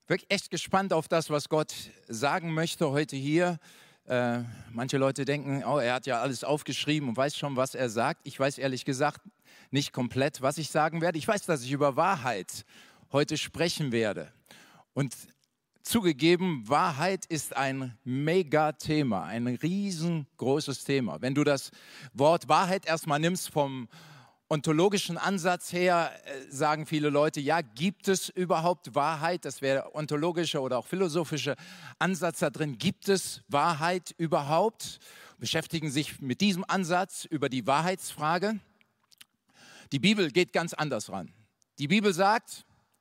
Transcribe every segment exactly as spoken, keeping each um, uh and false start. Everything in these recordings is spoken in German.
Wirklich echt gespannt auf das, was Gott sagen möchte heute hier. Äh, manche Leute denken, oh, er hat ja alles aufgeschrieben und weiß schon, was er sagt. Ich weiß ehrlich gesagt nicht komplett, was ich sagen werde. Ich weiß, dass ich über Wahrheit heute sprechen werde. Und zugegeben, Wahrheit ist ein Mega-Thema, ein riesengroßes Thema. Wenn du das Wort Wahrheit erstmal nimmst vom ontologischen Ansatz her, äh, sagen viele Leute, ja, gibt es überhaupt Wahrheit? Das wäre der ontologische oder auch philosophische Ansatz da drin. Gibt es Wahrheit überhaupt? Beschäftigen sich mit diesem Ansatz über die Wahrheitsfrage. Die Bibel geht ganz anders ran. Die Bibel sagt,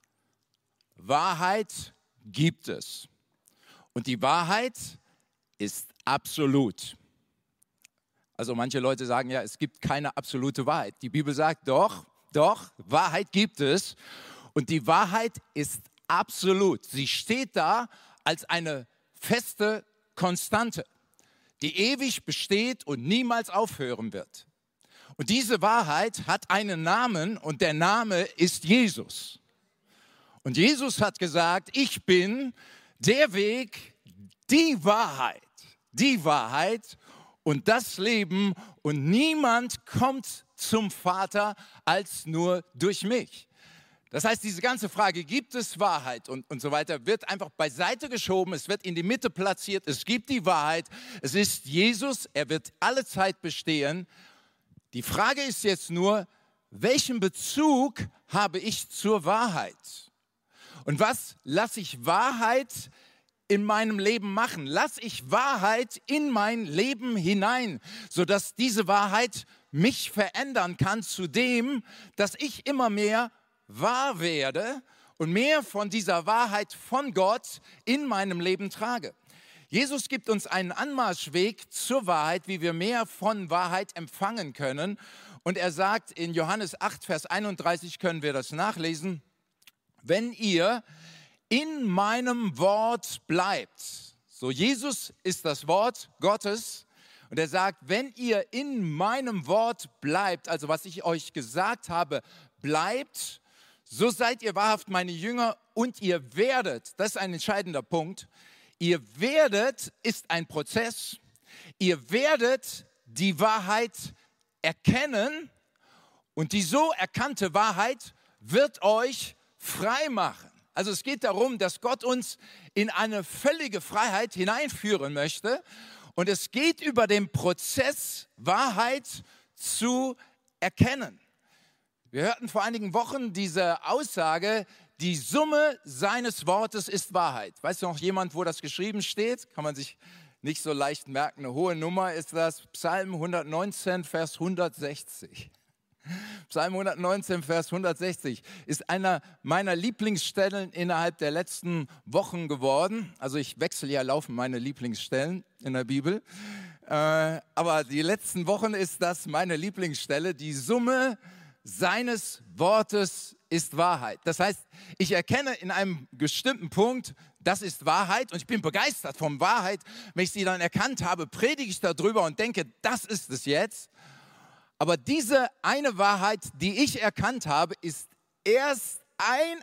Wahrheit gibt es. Und die Wahrheit ist absolut. Also manche Leute sagen ja, es gibt keine absolute Wahrheit. Die Bibel sagt doch, doch, Wahrheit gibt es. Und die Wahrheit ist absolut. Sie steht da als eine feste Konstante, die ewig besteht und niemals aufhören wird. Und diese Wahrheit hat einen Namen und der Name ist Jesus. Und Jesus hat gesagt, ich bin der Weg, die Wahrheit, die Wahrheit und das Leben und niemand kommt zum Vater als nur durch mich. Das heißt, diese ganze Frage, gibt es Wahrheit und, und so weiter, wird einfach beiseite geschoben, es wird in die Mitte platziert, es gibt die Wahrheit, es ist Jesus, er wird alle Zeit bestehen. Die Frage ist jetzt nur, welchen Bezug habe ich zur Wahrheit? Und was lasse ich Wahrheit in meinem Leben machen? Lass ich Wahrheit in mein Leben hinein, sodass diese Wahrheit mich verändern kann zu dem, dass ich immer mehr wahr werde und mehr von dieser Wahrheit von Gott in meinem Leben trage. Jesus gibt uns einen Anmarschweg zur Wahrheit, wie wir mehr von Wahrheit empfangen können. Und er sagt in Johannes acht, Vers einunddreißig, können wir das nachlesen, wenn ihr in meinem Wort bleibt. So, Jesus ist das Wort Gottes und er sagt, wenn ihr in meinem Wort bleibt, also was ich euch gesagt habe, bleibt, so seid ihr wahrhaft meine Jünger und ihr werdet, das ist ein entscheidender Punkt, ihr werdet ist ein Prozess, ihr werdet die Wahrheit erkennen und die so erkannte Wahrheit wird euch frei machen. Also es geht darum, dass Gott uns in eine völlige Freiheit hineinführen möchte. Und es geht über den Prozess, Wahrheit zu erkennen. Wir hörten vor einigen Wochen diese Aussage, die Summe seines Wortes ist Wahrheit. Weiß noch jemand, wo das geschrieben steht? Kann man sich nicht so leicht merken. Eine hohe Nummer ist das. Psalm hundertneunzehn, Vers hundertsechzig. Psalm hundertneunzehn, Vers hundertsechzig ist einer meiner Lieblingsstellen innerhalb der letzten Wochen geworden. Also ich wechsle ja laufend meine Lieblingsstellen in der Bibel. Äh, aber die letzten Wochen ist das meine Lieblingsstelle. Die Summe seines Wortes ist Wahrheit. Das heißt, ich erkenne in einem bestimmten Punkt, das ist Wahrheit und ich bin begeistert von Wahrheit. Wenn ich sie dann erkannt habe, predige ich darüber und denke, das ist es jetzt. Aber diese eine Wahrheit, die ich erkannt habe, ist erst ein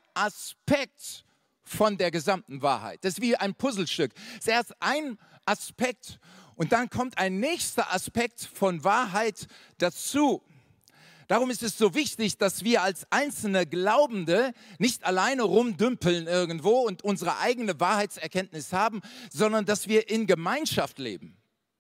Aspekt von der gesamten Wahrheit. Das ist wie ein Puzzlestück. Es ist erst ein Aspekt und dann kommt ein nächster Aspekt von Wahrheit dazu. Darum ist es so wichtig, dass wir als einzelne Glaubende nicht alleine rumdümpeln irgendwo und unsere eigene Wahrheitserkenntnis haben, sondern dass wir in Gemeinschaft leben.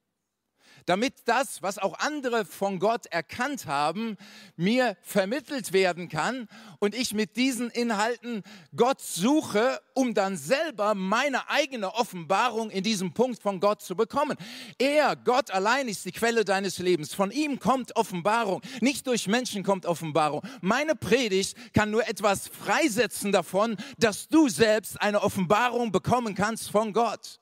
Damit das, was auch andere von Gott erkannt haben, mir vermittelt werden kann und ich mit diesen Inhalten Gott suche, um dann selber meine eigene Offenbarung in diesem Punkt von Gott zu bekommen. Er, Gott allein, ist die Quelle deines Lebens. Von ihm kommt Offenbarung. Nicht durch Menschen kommt Offenbarung. Meine Predigt kann nur etwas freisetzen davon, dass du selbst eine Offenbarung bekommen kannst von Gott.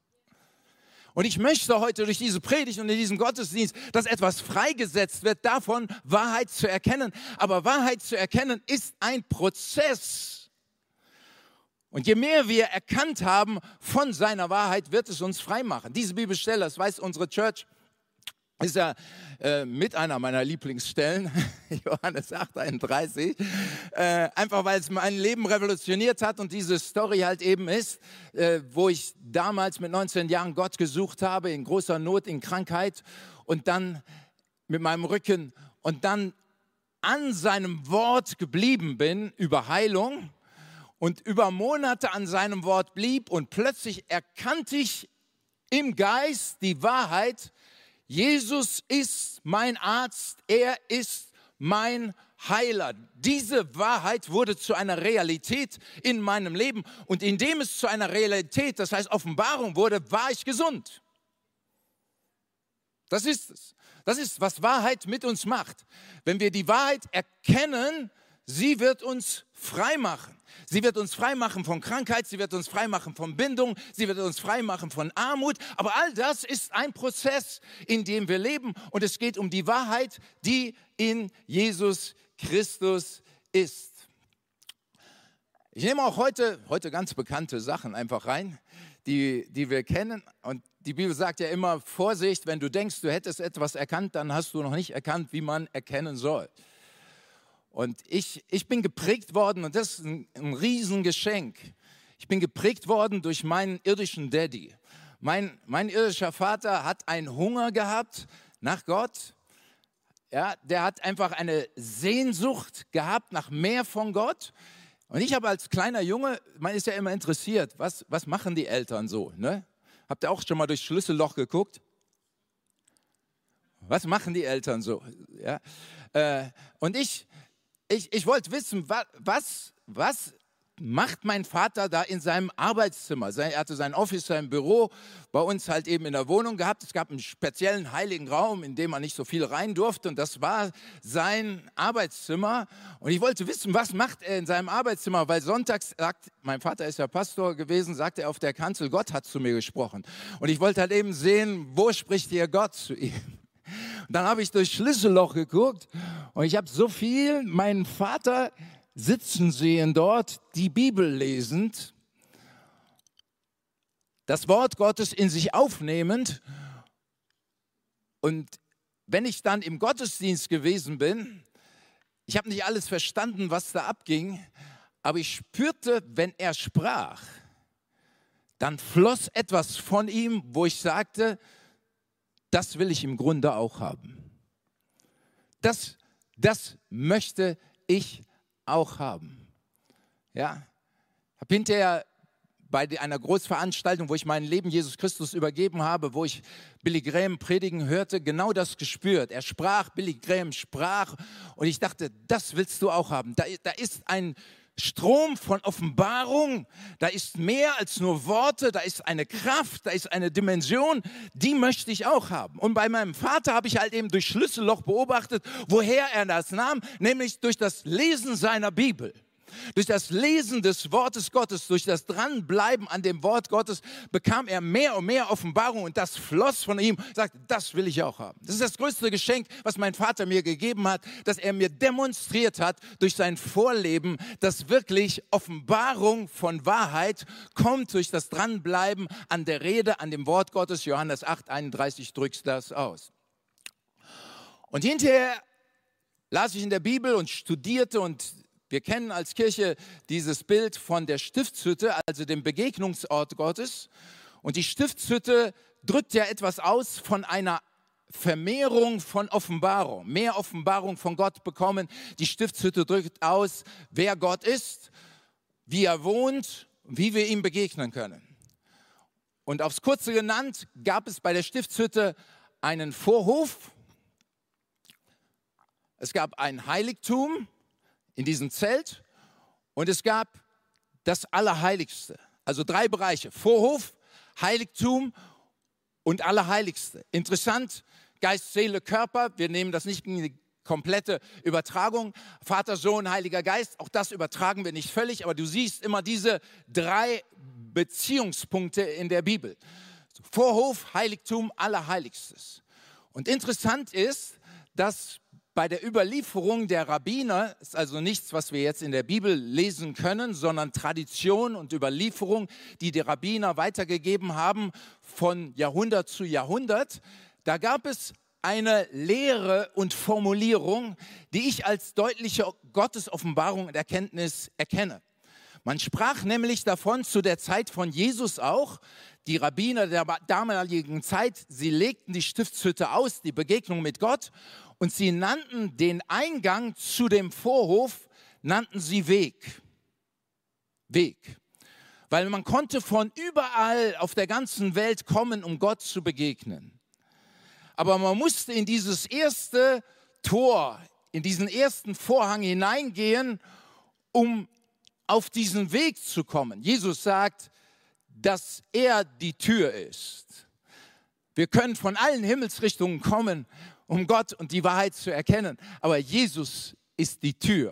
Und ich möchte heute durch diese Predigt und in diesem Gottesdienst, dass etwas freigesetzt wird, davon Wahrheit zu erkennen. Aber Wahrheit zu erkennen ist ein Prozess. Und je mehr wir erkannt haben von seiner Wahrheit, wird es uns frei machen. Diese Bibelstelle, das weiß unsere Church, ist ja äh, mit einer meiner Lieblingsstellen, Johannes acht, einunddreißig, äh, einfach weil es mein Leben revolutioniert hat und diese Story halt eben ist, äh, wo ich damals mit neunzehn Jahren Gott gesucht habe, in großer Not, in Krankheit und dann mit meinem Rücken und dann an seinem Wort geblieben bin über Heilung und über Monate an seinem Wort blieb und plötzlich erkannte ich im Geist die Wahrheit: Jesus ist mein Arzt, er ist mein Heiler. Diese Wahrheit wurde zu einer Realität in meinem Leben und indem es zu einer Realität, das heißt Offenbarung wurde, war ich gesund. Das ist es. Das ist, was Wahrheit mit uns macht. Wenn wir die Wahrheit erkennen, sie wird uns frei machen. Sie wird uns frei machen von Krankheit, sie wird uns frei machen von Bindung, sie wird uns frei machen von Armut. Aber all das ist ein Prozess, in dem wir leben. Und es geht um die Wahrheit, die in Jesus Christus ist. Ich nehme auch heute, heute ganz bekannte Sachen einfach rein, die, die wir kennen. Und die Bibel sagt ja immer, Vorsicht, wenn du denkst, du hättest etwas erkannt, dann hast du noch nicht erkannt, wie man erkennen soll. Und ich, ich bin geprägt worden, und das ist ein, ein Riesengeschenk. Ich bin geprägt worden durch meinen irdischen Daddy. Mein, mein irdischer Vater hat einen Hunger gehabt nach Gott. Ja, der hat einfach eine Sehnsucht gehabt nach mehr von Gott. Und ich habe als kleiner Junge, man ist ja immer interessiert, was, was machen die Eltern so? Ne? Habt ihr auch schon mal durchs Schlüsselloch geguckt? Was machen die Eltern so? Ja? Äh, und ich... Ich, ich wollte wissen, was, was, was macht mein Vater da in seinem Arbeitszimmer? Er hatte sein Office, sein Büro bei uns halt eben in der Wohnung gehabt. Es gab einen speziellen heiligen Raum, in dem man nicht so viel rein durfte. Und das war sein Arbeitszimmer. Und ich wollte wissen, was macht er in seinem Arbeitszimmer? Weil sonntags sagt, mein Vater ist ja Pastor gewesen, sagte er auf der Kanzel, Gott hat zu mir gesprochen. Und ich wollte halt eben sehen, wo spricht hier Gott zu ihm? Und dann habe ich durchs Schlüsselloch geguckt und ich habe so viel meinen Vater sitzen sehen dort, die Bibel lesend, das Wort Gottes in sich aufnehmend. Und wenn ich dann im Gottesdienst gewesen bin, ich habe nicht alles verstanden, was da abging, aber ich spürte, wenn er sprach, dann floss etwas von ihm, wo ich sagte, das will ich im Grunde auch haben. Das, das möchte ich auch haben. Ja, habe hinterher bei einer Großveranstaltung, wo ich mein Leben Jesus Christus übergeben habe, wo ich Billy Graham predigen hörte, genau das gespürt. Er sprach, Billy Graham sprach und ich dachte, das willst du auch haben. Da, da ist ein Strom von Offenbarung, da ist mehr als nur Worte, da ist eine Kraft, da ist eine Dimension, die möchte ich auch haben. Und bei meinem Vater habe ich halt eben durch Schlüsselloch beobachtet, woher er das nahm, nämlich durch das Lesen seiner Bibel. Durch das Lesen des Wortes Gottes, durch das Dranbleiben an dem Wort Gottes bekam er mehr und mehr Offenbarung und das floss von ihm, sagt, das will ich auch haben. Das ist das größte Geschenk, was mein Vater mir gegeben hat, dass er mir demonstriert hat durch sein Vorleben, dass wirklich Offenbarung von Wahrheit kommt durch das Dranbleiben an der Rede, an dem Wort Gottes. Johannes acht, einunddreißig drückt das aus. Und hinterher las ich in der Bibel und studierte und wir kennen als Kirche dieses Bild von der Stiftshütte, also dem Begegnungsort Gottes. Und die Stiftshütte drückt ja etwas aus von einer Vermehrung von Offenbarung, mehr Offenbarung von Gott bekommen. Die Stiftshütte drückt aus, wer Gott ist, wie er wohnt, wie wir ihm begegnen können. Und aufs Kurze genannt gab es bei der Stiftshütte einen Vorhof, es gab ein Heiligtum in diesem Zelt und es gab das Allerheiligste. Also drei Bereiche, Vorhof, Heiligtum und Allerheiligste. Interessant, Geist, Seele, Körper, wir nehmen das nicht in die komplette Übertragung. Vater, Sohn, Heiliger Geist, auch das übertragen wir nicht völlig, aber du siehst immer diese drei Beziehungspunkte in der Bibel. Vorhof, Heiligtum, Allerheiligstes. Und interessant ist, dass bei der Überlieferung der Rabbiner, ist also nichts, was wir jetzt in der Bibel lesen können, sondern Tradition und Überlieferung, die die Rabbiner weitergegeben haben von Jahrhundert zu Jahrhundert. Da gab es eine Lehre und Formulierung, die ich als deutliche Gottesoffenbarung und Erkenntnis erkenne. Man sprach nämlich davon zu der Zeit von Jesus auch, die Rabbiner der damaligen Zeit, sie legten die Stiftshütte aus, die Begegnung mit Gott, und sie nannten den Eingang zu dem Vorhof, nannten sie Weg. Weg. Weil man konnte von überall auf der ganzen Welt kommen, um Gott zu begegnen. Aber man musste in dieses erste Tor, in diesen ersten Vorhang hineingehen, um auf diesen Weg zu kommen. Jesus sagt, dass er die Tür ist. Wir können von allen Himmelsrichtungen kommen, um Gott und die Wahrheit zu erkennen. Aber Jesus ist die Tür.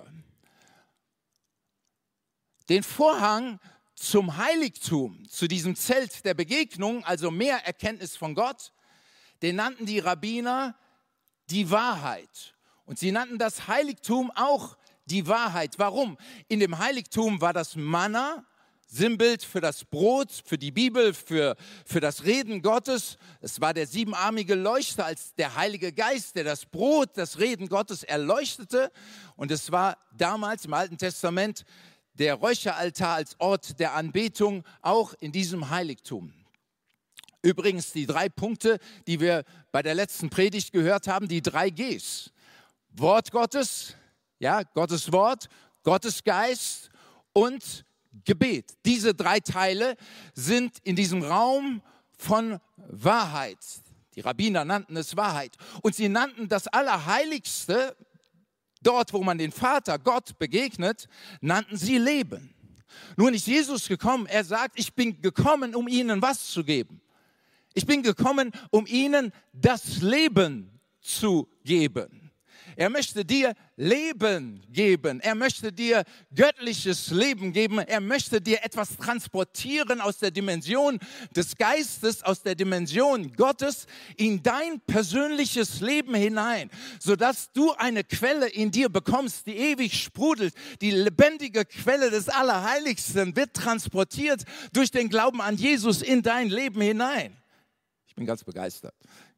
Den Vorhang zum Heiligtum, zu diesem Zelt der Begegnung, also mehr Erkenntnis von Gott, den nannten die Rabbiner die Wahrheit. Und sie nannten das Heiligtum auch die Wahrheit. Warum? In dem Heiligtum war das Manna, Sinnbild für das Brot, für die Bibel, für, für das Reden Gottes. Es war der siebenarmige Leuchter als der Heilige Geist, der das Brot, das Reden Gottes erleuchtete. Und es war damals im Alten Testament der Räucheraltar als Ort der Anbetung, auch in diesem Heiligtum. Übrigens die drei Punkte, die wir bei der letzten Predigt gehört haben, die drei Gs. Wort Gottes, ja, Gottes Wort, Gottes Geist und Gebet. Diese drei Teile sind in diesem Raum von Wahrheit. Die Rabbiner nannten es Wahrheit. Und sie nannten das Allerheiligste, dort wo man den Vater, Gott, begegnet, nannten sie Leben. Nun ist Jesus gekommen, er sagt, ich bin gekommen, um ihnen was zu geben. Ich bin gekommen, um ihnen das Leben zu geben. Er möchte dir Leben geben. Er möchte dir göttliches Leben geben. Er möchte dir etwas transportieren aus der Dimension des Geistes, aus der Dimension Gottes in dein persönliches Leben hinein, sodass du eine Quelle in dir bekommst, die ewig sprudelt. Die lebendige Quelle des Allerheiligsten wird transportiert durch den Glauben an Jesus in dein Leben hinein. Ich bin ganz begeistert.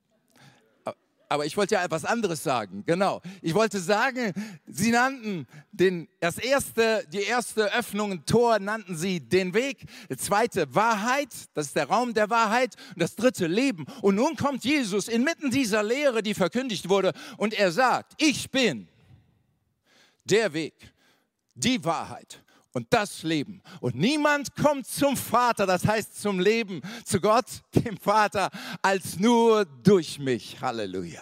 Aber ich wollte ja etwas anderes sagen, genau. Ich wollte sagen, sie nannten den, das erste, die erste Öffnung, ein Tor, nannten sie den Weg. Das zweite Wahrheit, das ist der Raum der Wahrheit. Und das dritte Leben. Und nun kommt Jesus inmitten dieser Lehre, die verkündigt wurde. Und er sagt, ich bin der Weg, die Wahrheit und das Leben. Und niemand kommt zum Vater, das heißt zum Leben, zu Gott, dem Vater, als nur durch mich. Halleluja.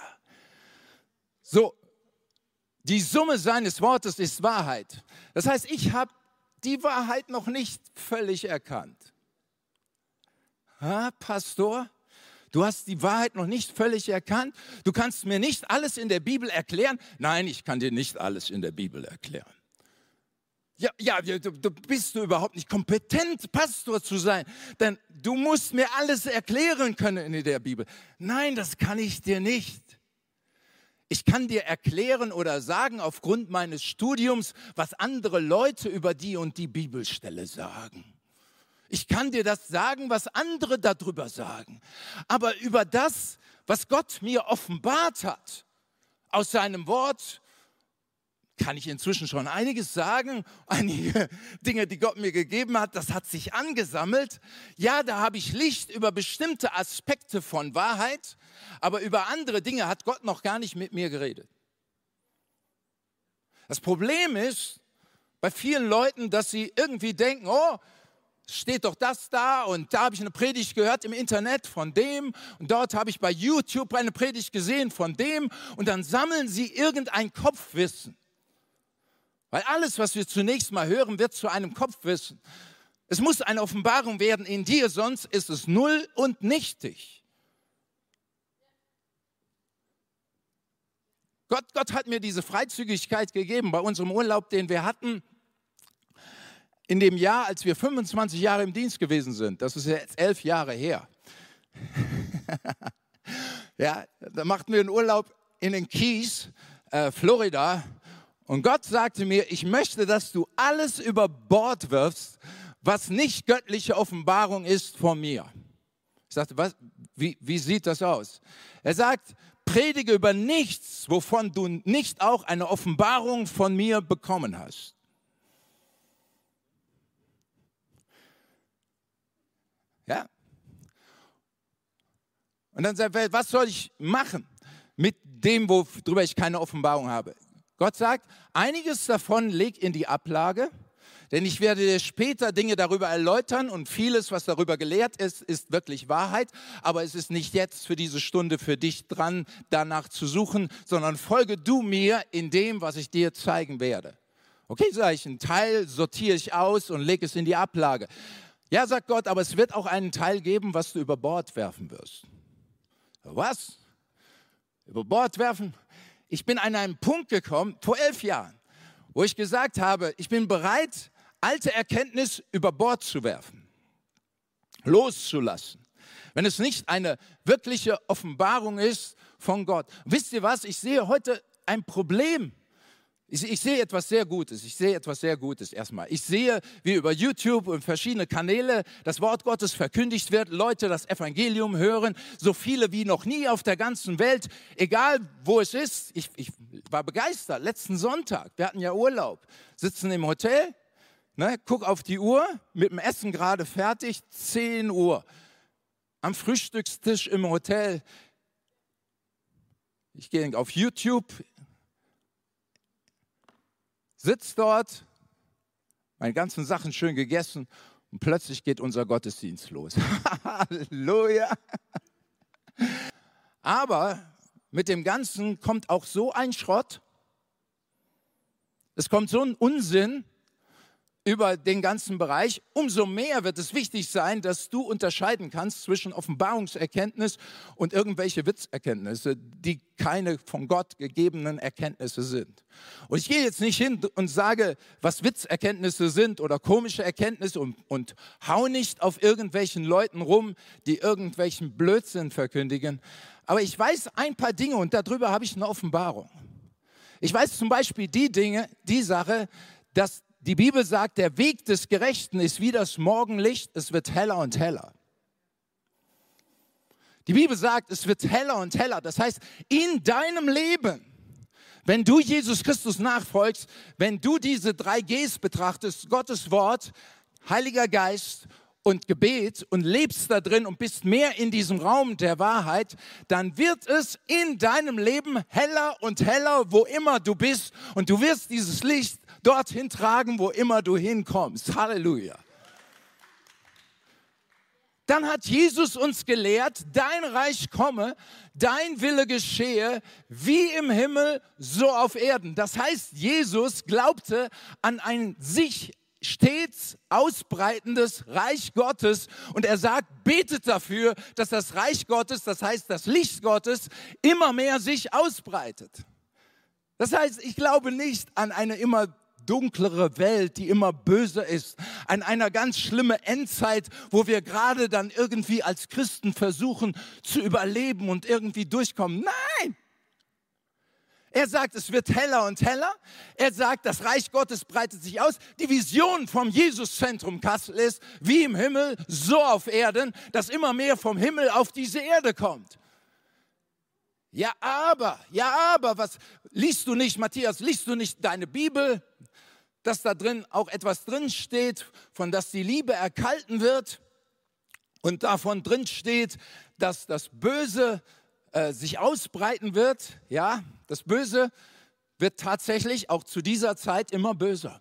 So, die Summe seines Wortes ist Wahrheit. Das heißt, ich habe die Wahrheit noch nicht völlig erkannt. Ha, Pastor? Du hast die Wahrheit noch nicht völlig erkannt? Du kannst mir nicht alles in der Bibel erklären? Nein, ich kann dir nicht alles in der Bibel erklären. Ja, ja, du, du bist du überhaupt nicht kompetent, Pastor zu sein, denn du musst mir alles erklären können in der Bibel. Nein, das kann ich dir nicht. Ich kann dir erklären oder sagen aufgrund meines Studiums, was andere Leute über die und die Bibelstelle sagen. Ich kann dir das sagen, was andere darüber sagen. Aber über das, was Gott mir offenbart hat, aus seinem Wort, kann ich inzwischen schon einiges sagen. Einige Dinge, die Gott mir gegeben hat, das hat sich angesammelt. Ja, da habe ich Licht über bestimmte Aspekte von Wahrheit, aber über andere Dinge hat Gott noch gar nicht mit mir geredet. Das Problem ist bei vielen Leuten, dass sie irgendwie denken, oh, steht doch das da und da habe ich eine Predigt gehört im Internet von dem und dort habe ich bei YouTube eine Predigt gesehen von dem und dann sammeln sie irgendein Kopfwissen. Weil alles, was wir zunächst mal hören, wird zu einem Kopfwissen. Es muss eine Offenbarung werden in dir, sonst ist es null und nichtig. Gott, Gott hat mir diese Freizügigkeit gegeben bei unserem Urlaub, den wir hatten in dem Jahr, als wir fünfundzwanzig Jahre im Dienst gewesen sind. Das ist jetzt elf Jahre her. Ja, da machten wir einen Urlaub in den Keys, äh, Florida. Und Gott sagte mir, ich möchte, dass du alles über Bord wirfst, was nicht göttliche Offenbarung ist von mir. Ich sagte, was, wie, wie sieht das aus? Er sagt, predige über nichts, wovon du nicht auch eine Offenbarung von mir bekommen hast. Ja? Und dann sagt er, was soll ich machen mit dem, worüber ich keine Offenbarung habe? Gott sagt, einiges davon leg in die Ablage, denn ich werde dir später Dinge darüber erläutern und vieles, was darüber gelehrt ist, ist wirklich Wahrheit, aber es ist nicht jetzt für diese Stunde für dich dran, danach zu suchen, sondern folge du mir in dem, was ich dir zeigen werde. Okay, sage ich, einen Teil sortiere ich aus und lege es in die Ablage. Ja, sagt Gott, aber es wird auch einen Teil geben, was du über Bord werfen wirst. Was? Über Bord werfen? Ich bin an einen Punkt gekommen, vor elf Jahren, wo ich gesagt habe, ich bin bereit, alte Erkenntnis über Bord zu werfen, loszulassen, wenn es nicht eine wirkliche Offenbarung ist von Gott. Wisst ihr was? Ich sehe heute ein Problem. Ich, ich sehe etwas sehr Gutes. Ich sehe etwas sehr Gutes erstmal. Ich sehe, wie über YouTube und verschiedene Kanäle das Wort Gottes verkündigt wird, Leute das Evangelium hören, so viele wie noch nie auf der ganzen Welt, egal wo es ist. Ich, ich war begeistert. Letzten Sonntag, wir hatten ja Urlaub, sitzen im Hotel, ne, guck auf die Uhr, mit dem Essen gerade fertig, zehn Uhr. Am Frühstückstisch im Hotel. Ich gehe auf YouTube, sitze dort, meine ganzen Sachen schön gegessen und plötzlich geht unser Gottesdienst los. Halleluja! Aber mit dem Ganzen kommt auch so ein Schrott, es kommt so ein Unsinn über den ganzen Bereich. Umso mehr wird es wichtig sein, dass du unterscheiden kannst zwischen Offenbarungserkenntnis und irgendwelche Witzerkenntnisse, die keine von Gott gegebenen Erkenntnisse sind. Und ich gehe jetzt nicht hin und sage, was Witzerkenntnisse sind oder komische Erkenntnisse und, und hau nicht auf irgendwelchen Leuten rum, die irgendwelchen Blödsinn verkündigen. Aber ich weiß ein paar Dinge und darüber habe ich eine Offenbarung. Ich weiß zum Beispiel die Dinge, die Sache, dass die Bibel sagt, der Weg des Gerechten ist wie das Morgenlicht, es wird heller und heller. Die Bibel sagt, es wird heller und heller. Das heißt, in deinem Leben, wenn du Jesus Christus nachfolgst, wenn du diese drei Gs betrachtest, Gottes Wort, Heiliger Geist und Gebet und lebst da drin und bist mehr in diesem Raum der Wahrheit, dann wird es in deinem Leben heller und heller, wo immer du bist. Und du wirst dieses Licht dorthin tragen, wo immer du hinkommst. Halleluja. Dann hat Jesus uns gelehrt, dein Reich komme, dein Wille geschehe, wie im Himmel, so auf Erden. Das heißt, Jesus glaubte an ein sich stets ausbreitendes Reich Gottes und er sagt, betet dafür, dass das Reich Gottes, das heißt das Licht Gottes, immer mehr sich ausbreitet. Das heißt, ich glaube nicht an eine immer dunklere Welt, die immer böser ist, an einer ganz schlimmen Endzeit, wo wir gerade dann irgendwie als Christen versuchen zu überleben und irgendwie durchkommen. Nein! Er sagt, es wird heller und heller. Er sagt, das Reich Gottes breitet sich aus. Die Vision vom Jesuszentrum Kassel ist, wie im Himmel, so auf Erden, dass immer mehr vom Himmel auf diese Erde kommt. Ja, aber, ja, aber, was liest du nicht, Matthias, liest du nicht deine Bibel, dass da drin auch etwas drin steht, von dass die Liebe erkalten wird und davon drin steht, dass das Böse äh, sich ausbreiten wird. Ja, das Böse wird tatsächlich auch zu dieser Zeit immer böser.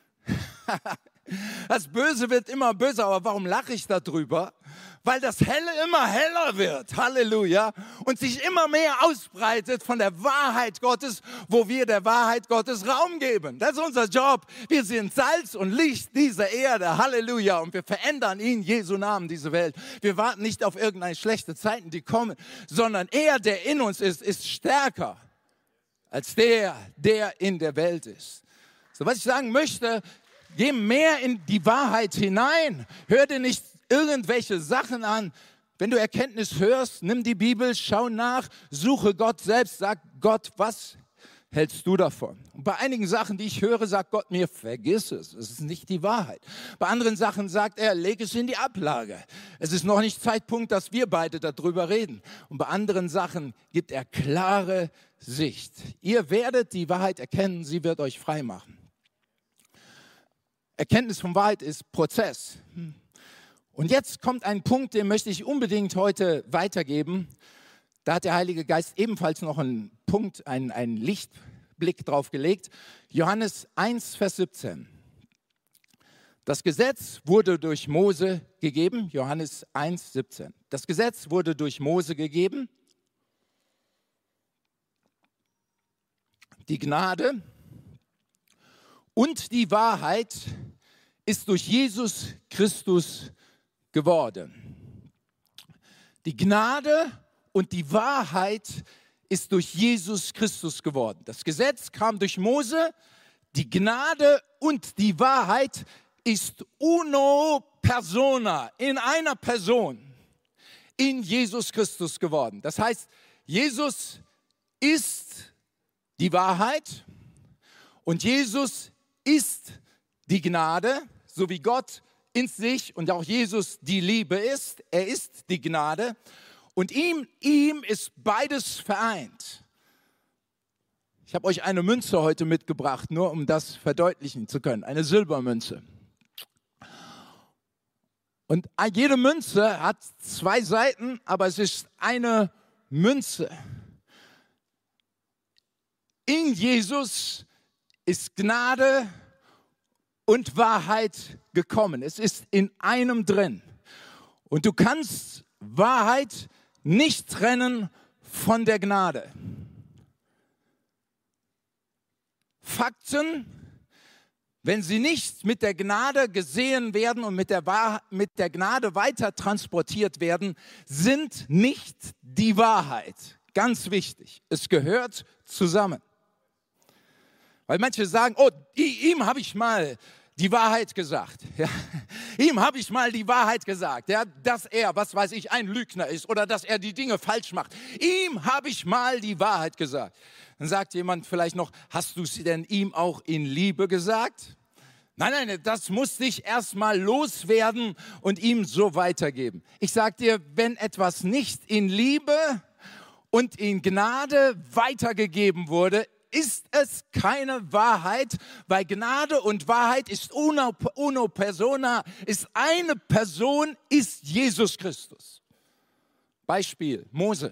Das Böse wird immer böser, aber warum lache ich darüber? Weil das Helle immer heller wird, Halleluja, und sich immer mehr ausbreitet von der Wahrheit Gottes, wo wir der Wahrheit Gottes Raum geben. Das ist unser Job. Wir sind Salz und Licht dieser Erde, Halleluja, und wir verändern in Jesu Namen diese Welt. Wir warten nicht auf irgendeine schlechte Zeiten, die kommen, sondern er, der in uns ist, ist stärker als der, der in der Welt ist. So, was ich sagen möchte, geh mehr in die Wahrheit hinein. Hör dir nicht irgendwelche Sachen an. Wenn du Erkenntnis hörst, nimm die Bibel, schau nach, suche Gott selbst, sag Gott, was hältst du davon? Und bei einigen Sachen, die ich höre, sagt Gott mir, vergiss es, es ist nicht die Wahrheit. Bei anderen Sachen sagt er, leg es in die Ablage. Es ist noch nicht Zeitpunkt, dass wir beide darüber reden. Und bei anderen Sachen gibt er klare Sicht. Ihr werdet die Wahrheit erkennen, sie wird euch frei machen. Erkenntnis von Wahrheit ist Prozess. Und jetzt kommt ein Punkt, den möchte ich unbedingt heute weitergeben. Da hat der Heilige Geist ebenfalls noch einen Punkt, einen, einen Lichtblick drauf gelegt. Johannes eins, Vers siebzehn. Das Gesetz wurde durch Mose gegeben. Johannes eins, siebzehn. Das Gesetz wurde durch Mose gegeben. Die Gnade und die Wahrheit ist durch Jesus Christus geworden. Die Gnade und die Wahrheit ist durch Jesus Christus geworden. Das Gesetz kam durch Mose, die Gnade und die Wahrheit ist uno persona, in einer Person, in Jesus Christus geworden. Das heißt, Jesus ist die Wahrheit und Jesus ist die Gnade, so wie Gott in sich und auch Jesus die Liebe ist. Er ist die Gnade. Und ihm, ihm ist beides vereint. Ich habe euch eine Münze heute mitgebracht, nur um das verdeutlichen zu können. Eine Silbermünze. Und jede Münze hat zwei Seiten, aber es ist eine Münze. In Jesus ist Gnade und Wahrheit gekommen. Es ist in einem drin. Und du kannst Wahrheit nicht trennen von der Gnade. Fakten, wenn sie nicht mit der Gnade gesehen werden und mit der, Wahr- mit der Gnade weiter transportiert werden, sind nicht die Wahrheit. Ganz wichtig, es gehört zusammen. Weil manche sagen, oh, ihm habe ich mal die Wahrheit gesagt. Ja. Ihm habe ich mal die Wahrheit gesagt, ja, dass er, was weiß ich, ein Lügner ist oder dass er die Dinge falsch macht. Ihm habe ich mal die Wahrheit gesagt. Dann sagt jemand vielleicht noch, hast du sie denn ihm auch in Liebe gesagt? Nein, nein, das muss dich erstmal loswerden und ihm so weitergeben. Ich sage dir, wenn etwas nicht in Liebe und in Gnade weitergegeben wurde, ist es keine Wahrheit, weil Gnade und Wahrheit ist uno, uno persona, ist eine Person, ist Jesus Christus. Beispiel, Mose.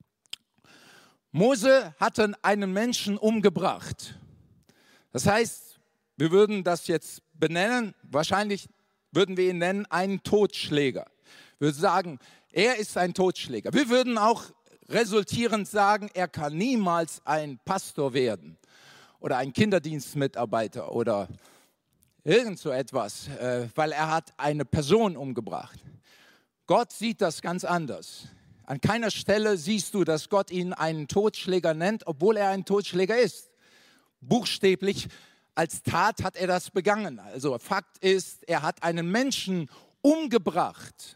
Mose hatte einen Menschen umgebracht. Das heißt, wir würden das jetzt benennen, wahrscheinlich würden wir ihn nennen, einen Totschläger. Wir würden sagen, er ist ein Totschläger. Wir würden auch resultierend sagen, er kann niemals ein Pastor werden oder ein Kinderdienstmitarbeiter oder irgend so etwas, äh, weil er hat eine Person umgebracht. Gott sieht das ganz anders. An keiner Stelle siehst du, dass Gott ihn einen Totschläger nennt, obwohl er ein Totschläger ist. Buchstäblich als Tat hat er das begangen. Also Fakt ist, er hat einen Menschen umgebracht.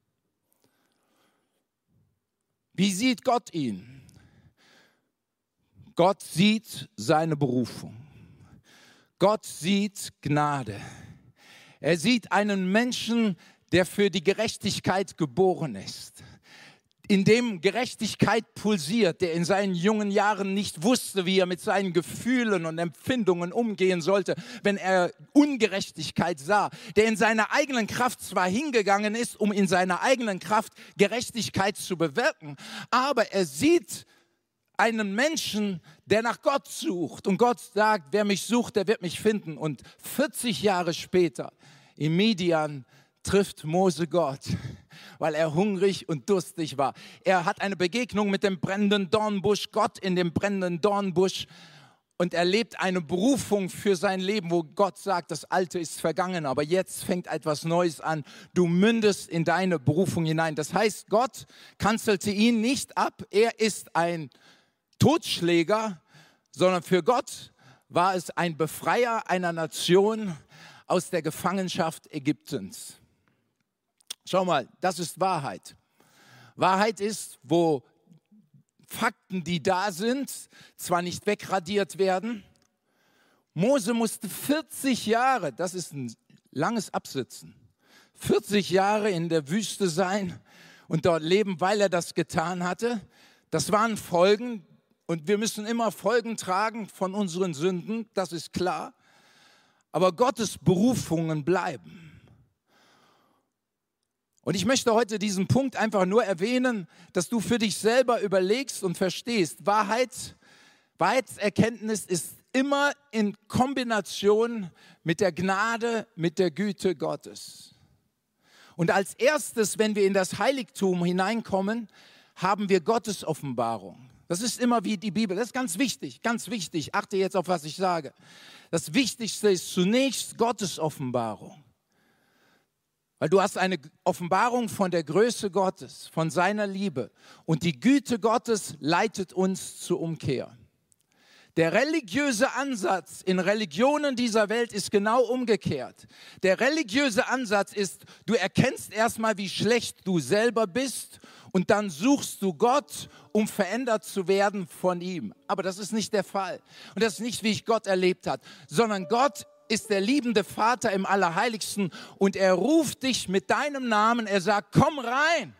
Wie sieht Gott ihn? Gott sieht seine Berufung. Gott sieht Gnade. Er sieht einen Menschen, der für die Gerechtigkeit geboren ist, in dem Gerechtigkeit pulsiert, der in seinen jungen Jahren nicht wusste, wie er mit seinen Gefühlen und Empfindungen umgehen sollte, wenn er Ungerechtigkeit sah, der in seiner eigenen Kraft zwar hingegangen ist, um in seiner eigenen Kraft Gerechtigkeit zu bewirken, aber er sieht einen Menschen, der nach Gott sucht und Gott sagt, wer mich sucht, der wird mich finden. Und vierzig Jahre später in Midian trifft Mose Gott, weil er hungrig und durstig war. Er hat eine Begegnung mit dem brennenden Dornbusch, Gott in dem brennenden Dornbusch, und erlebt eine Berufung für sein Leben, wo Gott sagt, das Alte ist vergangen, aber jetzt fängt etwas Neues an. Du mündest in deine Berufung hinein. Das heißt, Gott kanzelte ihn nicht ab, er ist ein Totschläger, sondern für Gott war es ein Befreier einer Nation aus der Gefangenschaft Ägyptens. Schau mal, das ist Wahrheit. Wahrheit ist, wo Fakten, die da sind, zwar nicht wegradiert werden. Mose musste vierzig Jahre, das ist ein langes Absitzen, vierzig Jahre in der Wüste sein und dort leben, weil er das getan hatte. Das waren Folgen und wir müssen immer Folgen tragen von unseren Sünden, das ist klar. Aber Gottes Berufungen bleiben. Und ich möchte heute diesen Punkt einfach nur erwähnen, dass du für dich selber überlegst und verstehst. Wahrheit, Wahrheitserkenntnis ist immer in Kombination mit der Gnade, mit der Güte Gottes. Und als erstes, wenn wir in das Heiligtum hineinkommen, haben wir Gottes Offenbarung. Das ist immer wie die Bibel. Das ist ganz wichtig, ganz wichtig. Achte jetzt auf, was ich sage. Das Wichtigste ist zunächst Gottes Offenbarung. Weil du hast eine Offenbarung von der Größe Gottes, von seiner Liebe. Und die Güte Gottes leitet uns zur Umkehr. Der religiöse Ansatz in Religionen dieser Welt ist genau umgekehrt. Der religiöse Ansatz ist, du erkennst erstmal, wie schlecht du selber bist und dann suchst du Gott, um verändert zu werden von ihm. Aber das ist nicht der Fall. Und das ist nicht, wie ich Gott erlebt habe, sondern Gott ist der liebende Vater im Allerheiligsten und er ruft dich mit deinem Namen. Er sagt, komm rein,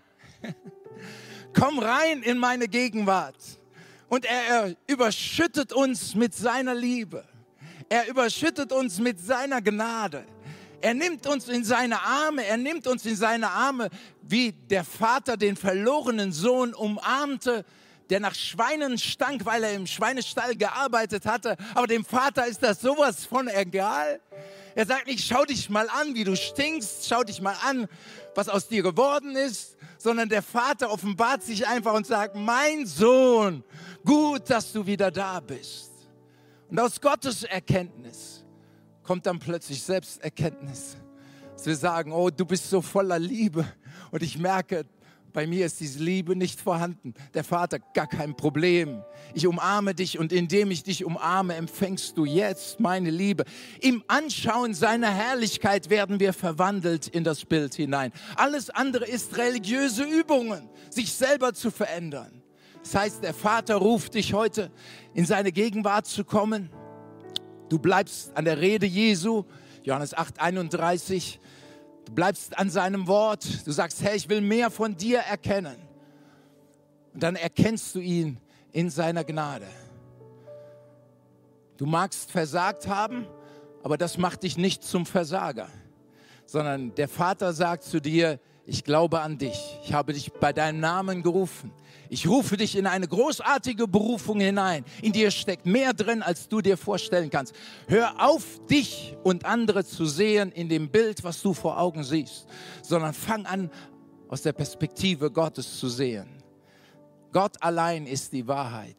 komm rein in meine Gegenwart. Und er überschüttet uns mit seiner Liebe. Er überschüttet uns mit seiner Gnade. Er nimmt uns in seine Arme, er nimmt uns in seine Arme, wie der Vater den verlorenen Sohn umarmte, der nach Schweinen stank, weil er im Schweinestall gearbeitet hatte. Aber dem Vater ist das sowas von egal. Er sagt nicht, schau dich mal an, wie du stinkst, schau dich mal an, was aus dir geworden ist, sondern der Vater offenbart sich einfach und sagt, mein Sohn, gut, dass du wieder da bist. Und aus Gottes Erkenntnis kommt dann plötzlich Selbsterkenntnis. Dass wir sagen, oh, du bist so voller Liebe und ich merke, bei mir ist diese Liebe nicht vorhanden. Der Vater, gar kein Problem. Ich umarme dich und indem ich dich umarme, empfängst du jetzt meine Liebe. Im Anschauen seiner Herrlichkeit werden wir verwandelt in das Bild hinein. Alles andere ist religiöse Übungen, sich selber zu verändern. Das heißt, der Vater ruft dich heute, in seine Gegenwart zu kommen. Du bleibst an der Rede Jesu, Johannes acht, einunddreißig. Du bleibst an seinem Wort. Du sagst, Herr, ich will mehr von dir erkennen. Und dann erkennst du ihn in seiner Gnade. Du magst versagt haben, aber das macht dich nicht zum Versager. Sondern der Vater sagt zu dir, ich glaube an dich. Ich habe dich bei deinem Namen gerufen. Ich rufe dich in eine großartige Berufung hinein. In dir steckt mehr drin, als du dir vorstellen kannst. Hör auf, dich und andere zu sehen in dem Bild, was du vor Augen siehst, sondern fang an, aus der Perspektive Gottes zu sehen. Gott allein ist die Wahrheit.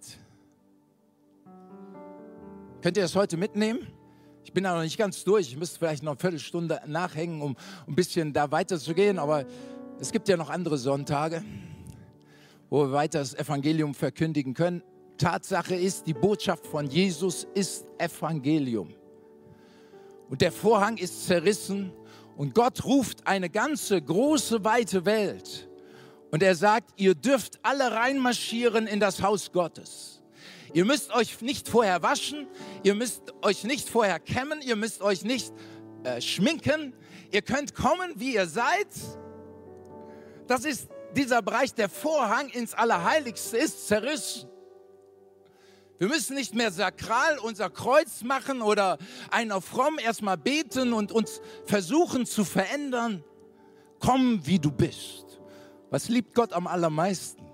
Könnt ihr das heute mitnehmen? Ich bin da noch nicht ganz durch. Ich müsste vielleicht noch eine Viertelstunde nachhängen, um ein bisschen da weiterzugehen. Aber es gibt ja noch andere Sonntage, wo wir weiter das Evangelium verkündigen können. Tatsache ist, die Botschaft von Jesus ist Evangelium. Und der Vorhang ist zerrissen und Gott ruft eine ganze große, weite Welt. Und er sagt, ihr dürft alle reinmarschieren in das Haus Gottes. Ihr müsst euch nicht vorher waschen, ihr müsst euch nicht vorher kämmen, ihr müsst euch nicht äh, schminken. Ihr könnt kommen, wie ihr seid. Das ist dieser Bereich, der Vorhang ins Allerheiligste ist zerrissen. Wir müssen nicht mehr sakral unser Kreuz machen oder einen auf fromm erstmal beten und uns versuchen zu verändern. Komm, wie du bist. Was liebt Gott am allermeisten?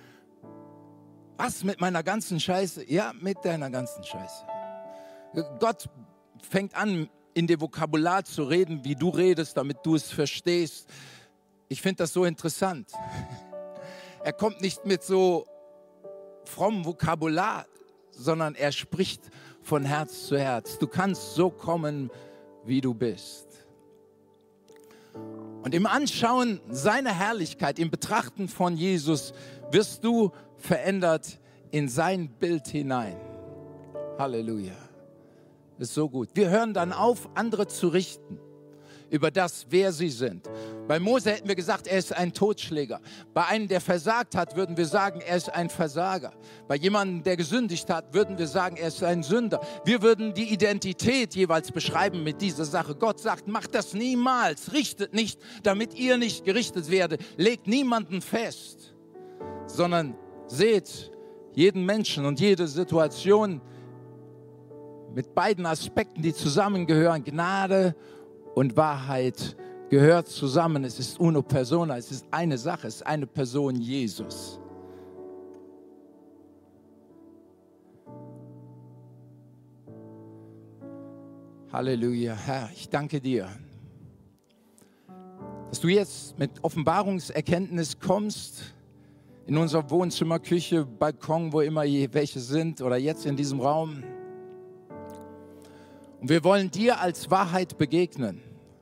Was mit meiner ganzen Scheiße? Ja, mit deiner ganzen Scheiße. Gott fängt an, in dem Vokabular zu reden, wie du redest, damit du es verstehst. Ich finde das so interessant. Er kommt nicht mit so frommem Vokabular, sondern er spricht von Herz zu Herz. Du kannst so kommen, wie du bist. Und im Anschauen seiner Herrlichkeit, im Betrachten von Jesus, wirst du verändert in sein Bild hinein. Halleluja. Das ist so gut. Wir hören dann auf, andere zu richten über das, wer sie sind. Bei Mose hätten wir gesagt, er ist ein Totschläger. Bei einem, der versagt hat, würden wir sagen, er ist ein Versager. Bei jemandem, der gesündigt hat, würden wir sagen, er ist ein Sünder. Wir würden die Identität jeweils beschreiben mit dieser Sache. Gott sagt, macht das niemals, richtet nicht, damit ihr nicht gerichtet werdet. Legt niemanden fest, sondern seht jeden Menschen und jede Situation mit beiden Aspekten, die zusammengehören. Gnade und Wahrheit gehört zusammen. Es ist uno persona, es ist eine Sache, es ist eine Person, Jesus. Halleluja, Herr, ich danke dir, dass du jetzt mit Offenbarungserkenntnis kommst in unser Wohnzimmer, Küche, Balkon, wo immer welche sind oder jetzt in diesem Raum. Und wir wollen dir als Wahrheit begegnen.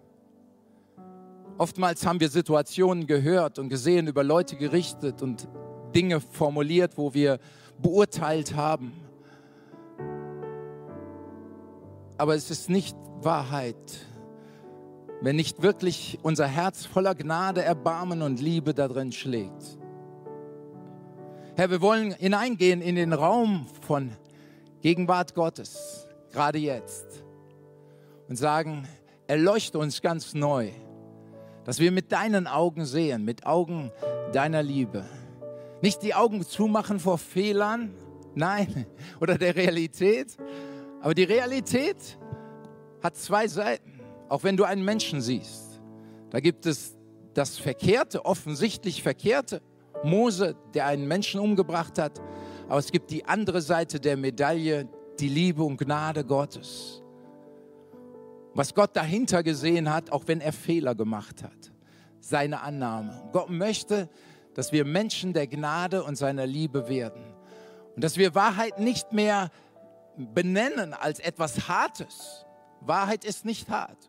Oftmals haben wir Situationen gehört und gesehen, über Leute gerichtet und Dinge formuliert, wo wir beurteilt haben. Aber es ist nicht Wahrheit, wenn nicht wirklich unser Herz voller Gnade, Erbarmen und Liebe darin schlägt. Herr, wir wollen hineingehen in den Raum von Gegenwart Gottes, gerade jetzt, und sagen, erleuchte uns ganz neu, dass wir mit deinen Augen sehen, mit Augen deiner Liebe. Nicht die Augen zumachen vor Fehlern, nein, oder der Realität. Aber die Realität hat zwei Seiten. Auch wenn du einen Menschen siehst, da gibt es das Verkehrte, offensichtlich Verkehrte. Mose, der einen Menschen umgebracht hat. Aber es gibt die andere Seite der Medaille, die Liebe und Gnade Gottes. Was Gott dahinter gesehen hat, auch wenn er Fehler gemacht hat. Seine Annahme. Gott möchte, dass wir Menschen der Gnade und seiner Liebe werden. Und dass wir Wahrheit nicht mehr benennen als etwas Hartes. Wahrheit ist nicht hart.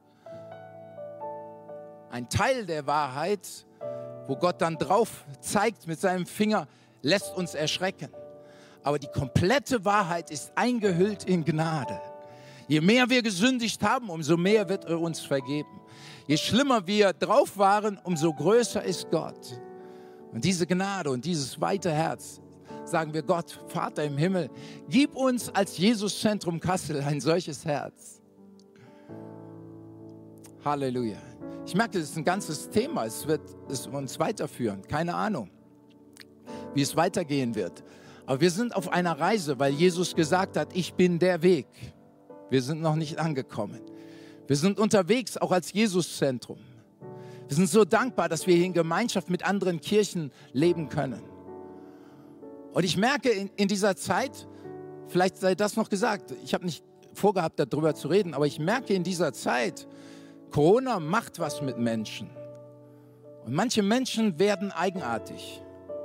Ein Teil der Wahrheit, wo Gott dann drauf zeigt mit seinem Finger, lässt uns erschrecken. Aber die komplette Wahrheit ist eingehüllt in Gnade. Je mehr wir gesündigt haben, umso mehr wird er uns vergeben. Je schlimmer wir drauf waren, umso größer ist Gott. Und diese Gnade und dieses weite Herz, sagen wir Gott, Vater im Himmel, gib uns als Jesus-Zentrum Kassel ein solches Herz. Halleluja. Ich merke, das ist ein ganzes Thema. Es wird es uns weiterführen. Keine Ahnung, wie es weitergehen wird. Aber wir sind auf einer Reise, weil Jesus gesagt hat, ich bin der Weg. Wir sind noch nicht angekommen. Wir sind unterwegs, auch als Jesus-Zentrum. Wir sind so dankbar, dass wir hier in Gemeinschaft mit anderen Kirchen leben können. Und ich merke in, in dieser Zeit, vielleicht sei das noch gesagt, ich habe nicht vorgehabt, darüber zu reden, aber ich merke in dieser Zeit, Corona macht was mit Menschen. Und manche Menschen werden eigenartig.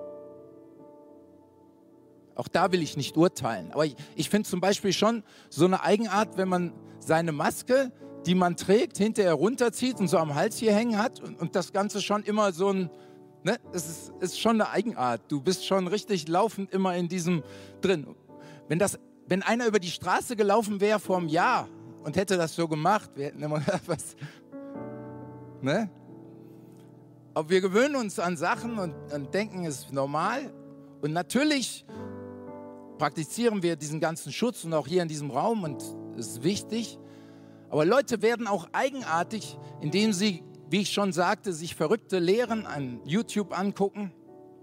Auch da will ich nicht urteilen. Aber ich, ich finde zum Beispiel schon so eine Eigenart, wenn man seine Maske, die man trägt, hinterher runterzieht und so am Hals hier hängen hat und, und das Ganze schon immer so ein, ne, es ist, ist schon eine Eigenart. Du bist schon richtig laufend immer in diesem drin. Wenn, das, wenn einer über die Straße gelaufen wäre vor einem Jahr und hätte das so gemacht, wir hätten immer gedacht, was, ne? Aber wir gewöhnen uns an Sachen und, und denken, es ist normal. Und natürlich praktizieren wir diesen ganzen Schutz und auch hier in diesem Raum und es ist wichtig. Aber Leute werden auch eigenartig, indem sie, wie ich schon sagte, sich verrückte Lehren an YouTube angucken.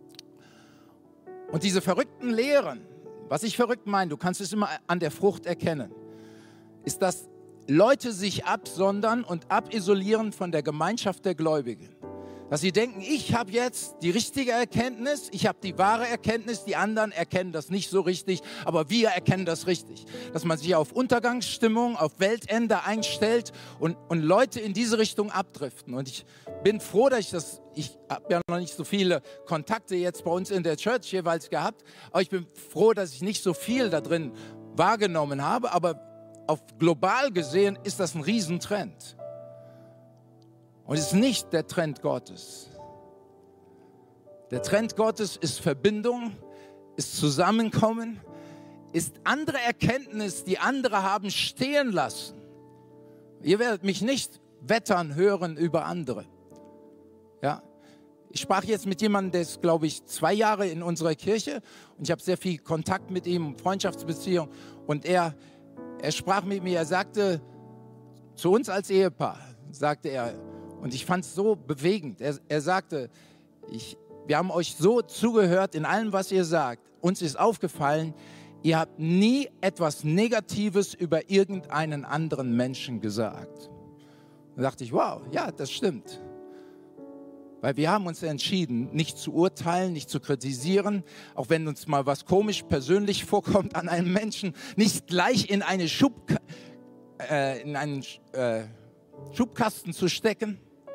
Und diese verrückten Lehren, was ich verrückt meine, du kannst es immer an der Frucht erkennen, ist, dass Leute sich absondern und abisolieren von der Gemeinschaft der Gläubigen. Dass sie denken, ich habe jetzt die richtige Erkenntnis, ich habe die wahre Erkenntnis, die anderen erkennen das nicht so richtig, aber wir erkennen das richtig. Dass man sich auf Untergangsstimmung, auf Weltende einstellt und, und Leute in diese Richtung abdriften. Und ich bin froh, dass ich das, ich habe ja noch nicht so viele Kontakte jetzt bei uns in der Church jeweils gehabt, aber ich bin froh, dass ich nicht so viel da drin wahrgenommen habe, aber auf global gesehen ist das ein Riesentrend. Und es ist nicht der Trend Gottes. Der Trend Gottes ist Verbindung, ist Zusammenkommen, ist andere Erkenntnis, die andere haben stehen lassen. Ihr werdet mich nicht wettern hören über andere. Ja? Ich sprach jetzt mit jemandem, der ist, glaube ich, zwei Jahre in unserer Kirche und ich habe sehr viel Kontakt mit ihm, Freundschaftsbeziehung. Und er, er sprach mit mir, er sagte zu uns als Ehepaar, sagte er, und ich fand es so bewegend, er, er sagte, ich, wir haben euch so zugehört in allem, was ihr sagt. Uns ist aufgefallen, ihr habt nie etwas Negatives über irgendeinen anderen Menschen gesagt. Da dachte ich, wow, ja, das stimmt. Weil wir haben uns entschieden, nicht zu urteilen, nicht zu kritisieren, auch wenn uns mal was komisch persönlich vorkommt an einem Menschen, nicht gleich in, eine Schub, äh, in einen äh, Schubkasten zu stecken,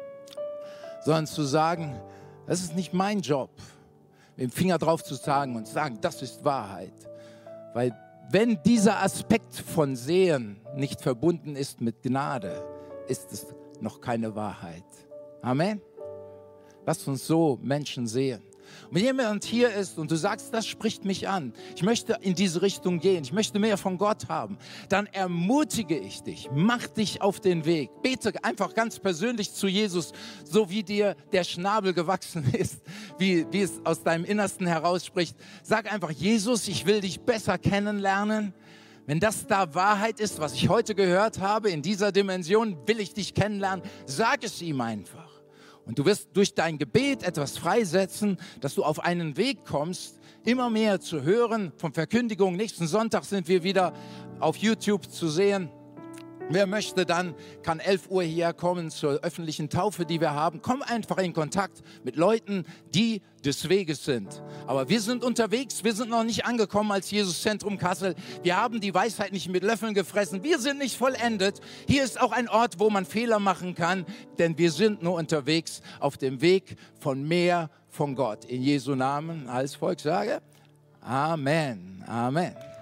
sondern zu sagen, das ist nicht mein Job, mit dem Finger drauf zu sagen und sagen, das ist Wahrheit. Weil wenn dieser Aspekt von Sehen nicht verbunden ist mit Gnade, ist es noch keine Wahrheit. Amen. Lasst uns so Menschen sehen. Und wenn jemand hier ist und du sagst, das spricht mich an, ich möchte in diese Richtung gehen, ich möchte mehr von Gott haben, dann ermutige ich dich, mach dich auf den Weg. Bete einfach ganz persönlich zu Jesus, so wie dir der Schnabel gewachsen ist, wie, wie es aus deinem Innersten herausspricht. Sag einfach, Jesus, ich will dich besser kennenlernen. Wenn das da Wahrheit ist, was ich heute gehört habe, in dieser Dimension will ich dich kennenlernen, sag es ihm einfach. Und du wirst durch dein Gebet etwas freisetzen, dass du auf einen Weg kommst, immer mehr zu hören von Verkündigung. Nächsten Sonntag sind wir wieder auf YouTube zu sehen. Wer möchte, dann kann elf Uhr hierher kommen zur öffentlichen Taufe, die wir haben. Komm einfach in Kontakt mit Leuten, die des Weges sind. Aber wir sind unterwegs, wir sind noch nicht angekommen als Jesuszentrum Kassel. Wir haben die Weisheit nicht mit Löffeln gefressen. Wir sind nicht vollendet. Hier ist auch ein Ort, wo man Fehler machen kann, denn wir sind nur unterwegs auf dem Weg von mehr von Gott. In Jesu Namen als Volk sage, Amen, Amen.